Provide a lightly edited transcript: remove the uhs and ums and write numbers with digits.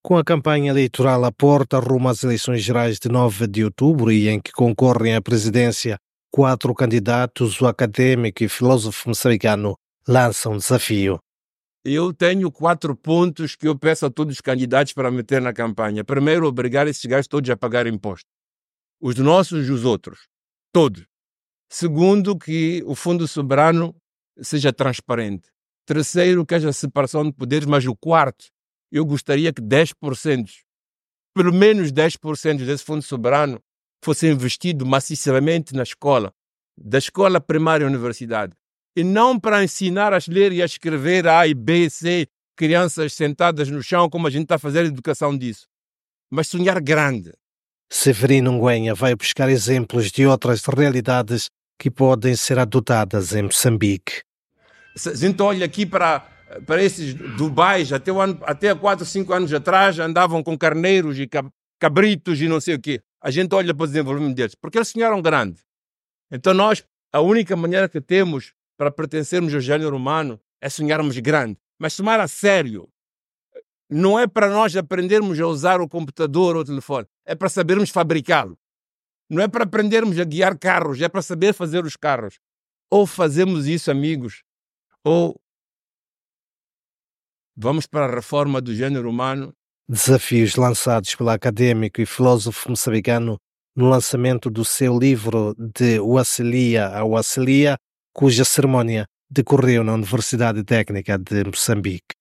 Com a campanha eleitoral à porta, rumo às eleições gerais de 9 de outubro e em que concorrem à presidência 4 candidatos, o académico e filósofo moçambicano lança um desafio. Eu tenho 4 pontos que eu peço a todos os candidatos para meter na campanha. Primeiro, obrigar esses gajos todos a pagar imposto. Os nossos e os outros. Todos. Segundo, que o Fundo Soberano seja transparente. Terceiro, que haja separação de poderes. Mas o quarto, eu gostaria que 10%, pelo menos 10% desse Fundo Soberano fosse investido maciçamente na escola, da escola primária à universidade. E não para ensinar a ler e a escrever A e B, C, crianças sentadas no chão, como a gente está a fazer a educação disso. Mas sonhar grande. Severino Ngüenya vai buscar exemplos de outras realidades que podem ser adotadas em Moçambique. Se a gente olha aqui para esses Dubais, até há 4, 5 anos atrás, andavam com carneiros e cabritos e não sei o quê. A gente olha para o desenvolvimento deles, porque eles sonharam grande. Então nós, a única maneira que temos para pertencermos ao gênero humano é sonharmos grande. Mas sonhar a sério. Não é para nós aprendermos a usar o computador ou o telefone. É para sabermos fabricá-lo. Não é para aprendermos a guiar carros. É para saber fazer os carros. Ou fazemos isso, amigos, ou vamos para a reforma do gênero humano. Desafios lançados pelo académico e filósofo moçambicano no lançamento do seu livro De Wassilia a Wassilia, cuja cerimónia decorreu na Universidade Técnica de Moçambique.